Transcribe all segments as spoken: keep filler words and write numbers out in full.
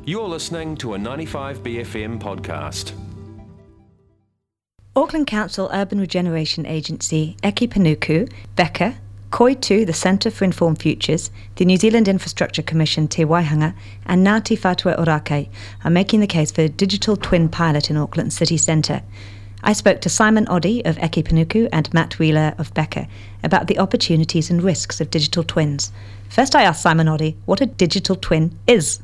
You're listening to a ninety-five B F M podcast. Auckland Council Urban Regeneration Agency, Eki Panuku, Becca, Koitu, the Centre for Informed Futures, the New Zealand Infrastructure Commission Te Waihanga, and Ngāti Whātua Ōrākei are making the case for a digital twin pilot in Auckland city centre. I spoke to Simon Oddy of Eki Panuku and Matt Wheeler of Becca about the opportunities and risks of digital twins. First I asked Simon Oddy what a digital twin is.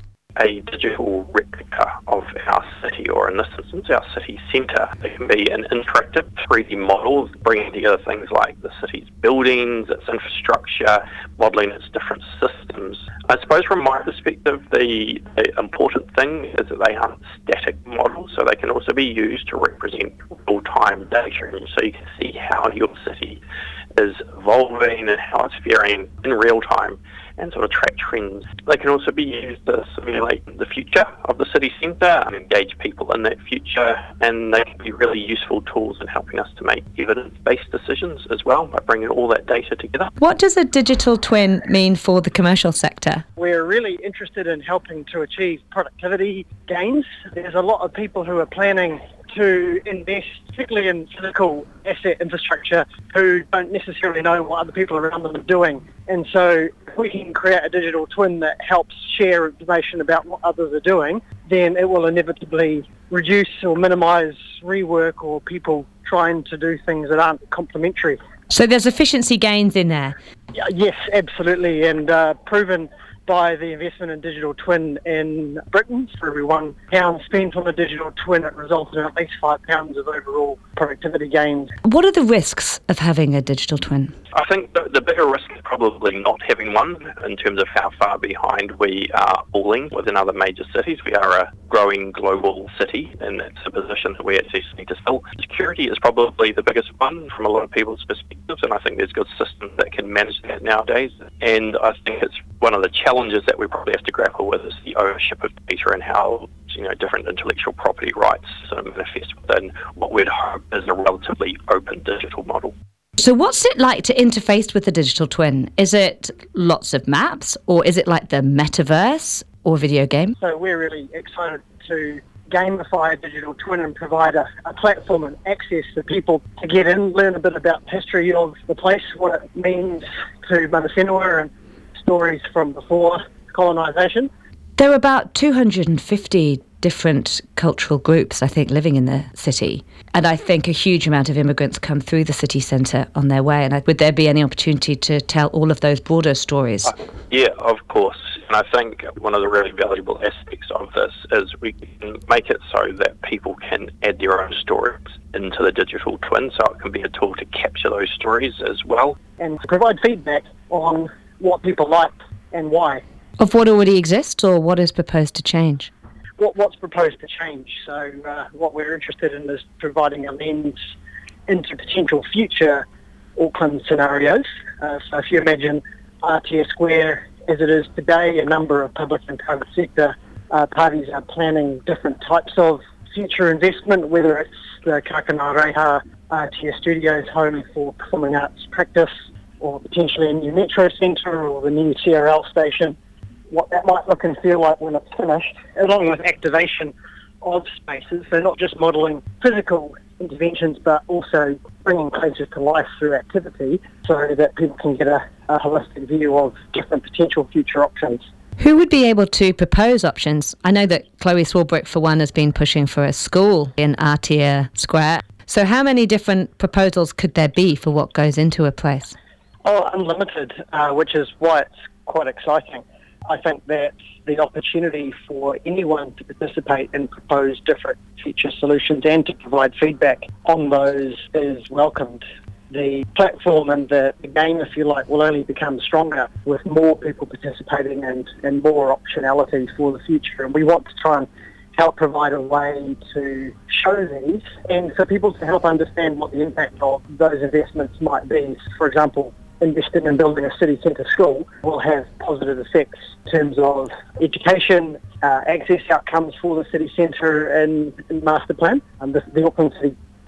A digital replica of our city, or in this instance our city centre. It can be an interactive three D model bringing together things like the city's buildings, its infrastructure, modelling its different systems. I suppose from my perspective the, the important thing is that they aren't static models, so they can also be used to represent real-time data, and so you can see how your city is evolving and how it's faring in real time and sort of track trends. They can also be used to simulate the future of the city centre and engage people in that future, and they can be really useful tools in helping us to make evidence-based decisions as well by bringing all that data together. What does a digital twin mean for the commercial sector? We're really interested in helping to achieve productivity gains. There's a lot of people who are planning to invest, particularly in physical asset infrastructure, who don't necessarily know what other people around them are doing. And so if we can create a digital twin that helps share information about what others are doing, then it will inevitably reduce or minimise rework or people trying to do things that aren't complementary. So there's efficiency gains in there? Yes, absolutely, and uh, proven by the investment in digital twin in Britain. For every one pound spent on a digital twin, it resulted in at least five pounds of overall productivity gains. What are the risks of having a digital twin? I think the, the bigger risk is probably not having one in terms of how far behind we are falling within other major cities. We are a growing global city, and that's a position that we actually need to fill. Security is probably the biggest one from a lot of people's perspectives, and I think there's good systems that can manage that nowadays. And I think it's one of the challenges that we probably have to grapple with is the ownership of data and how, you know, different intellectual property rights sort of manifest within what we'd hope is a relatively open digital model. So what's it like to interface with the digital twin? Is it lots of maps, or is it like the metaverse or video game? So we're really excited to gamify a digital twin and provide a, a platform and access for people to get in, learn a bit about the history of the place, what it means to Mana Whenua and stories from before colonisation. There are about two hundred fifty different cultural groups, I think, living in the city. And I think a huge amount of immigrants come through the city centre on their way. And would there be any opportunity to tell all of those broader stories? Uh, yeah, of course. And I think one of the really valuable aspects of this is we can make it so that people can add their own stories into the digital twin, so it can be a tool to capture those stories as well. And to provide feedback on what people like and why. Of what already exists, or what is proposed to change? What, what's proposed to change. So uh, what we're interested in is providing a lens into potential future Auckland scenarios. Uh, so if you imagine R T S Square as it is today, a number of public and private sector uh, parties are planning different types of future investment, whether it's the Kakanareha R T S Studios home for performing arts practice, or potentially a new metro centre, or the new C R L station. What that might look and feel like when it's finished, along with activation of spaces, so not just modelling physical interventions, but also bringing places to life through activity, so that people can get a, a holistic view of different potential future options. Who would be able to propose options? I know that Chloe Swarbrick, for one, has been pushing for a school in Aotea Square. So how many different proposals could there be for what goes into a place? Oh, unlimited, uh, which is why it's quite exciting. I think that the opportunity for anyone to participate and propose different future solutions and to provide feedback on those is welcomed. The platform and the, the game, if you like, will only become stronger with more people participating and, and more optionality for the future. And we want to try and help provide a way to show these and for people to help understand what the impact of those investments might be. For example, investing in building a city centre school will have positive effects in terms of education, uh, access outcomes for the city centre and, and master plan. And the, the Auckland City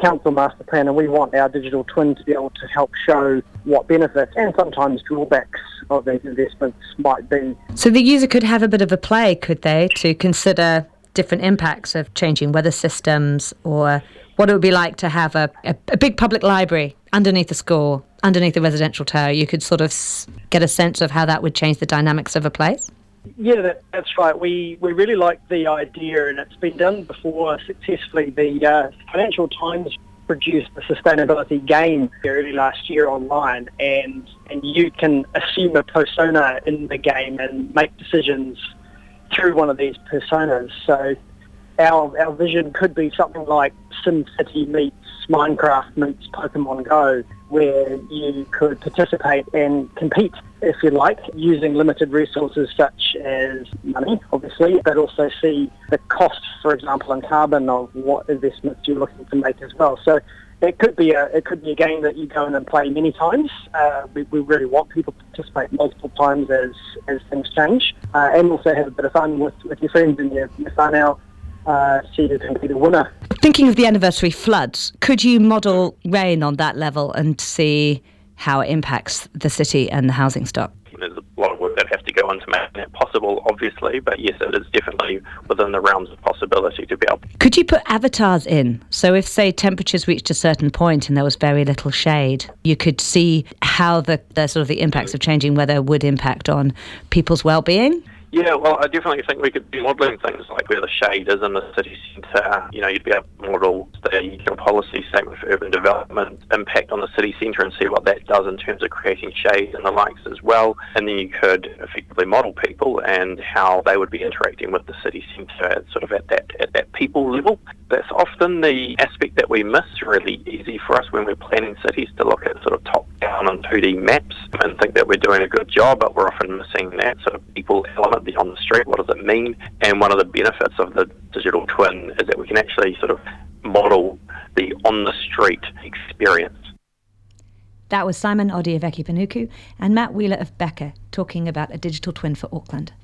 council master plan, and we want our digital twin to be able to help show what benefits and sometimes drawbacks of these investments might be. So the user could have a bit of a play, could they, to consider different impacts of changing weather systems, or what it would be like to have a, a, a big public library underneath a school, underneath a residential tower. You could sort of s- get a sense of how that would change the dynamics of a place. Yeah, that, that's right. We we really like the idea, and it's been done before successfully. The uh, Financial Times produced the sustainability game early last year online, and, and you can assume a persona in the game and make decisions through one of these personas. So our our vision could be something like SimCity meets Minecraft meets Pokemon Go, where you could participate and compete, if you like, using limited resources such as money, obviously, but also see the cost, for example, in carbon of what investments you're looking to make as well. So it could be a it could be a game that you go in and play many times. Uh, we, we really want people to participate multiple times as, as things change, uh, and also have a bit of fun with, with your friends and your, your whānau. Uh, see who can be the winner. Thinking of the anniversary floods, could you model rain on that level and see how it impacts the city and the housing stock? There's a lot of work that has to go into making that possible, obviously, but yes, it is definitely within the realms of possibility to be able. Could you put avatars in? So if, say, temperatures reached a certain point and there was very little shade, you could see how the, the sort of the impacts of changing weather would impact on people's well-being? Yeah, well, I definitely think we could be modelling things like where the shade is in the city centre. You know, you'd be able to model the policy statement for urban development impact on the city centre and see what that does in terms of creating shade and the likes as well. And then you could effectively model people and how they would be interacting with the city centre at sort of at that at that people level. That's often the aspect that we miss. Really easy for us when we're planning cities to look at sort of top-down and two D maps and think that we're doing a good job, but we're often missing that sort of people element on the street. What does it mean? And one of the benefits of the digital twin is that we can actually sort of model the on-the-street experience. That was Simon Oddy of Eki Panuku and Matt Wheeler of Becca talking about a digital twin for Auckland.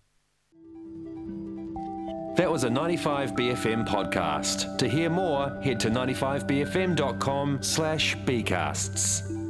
That was a ninety-five B F M podcast. To hear more, head to ninety-five b f m dot com slash b casts.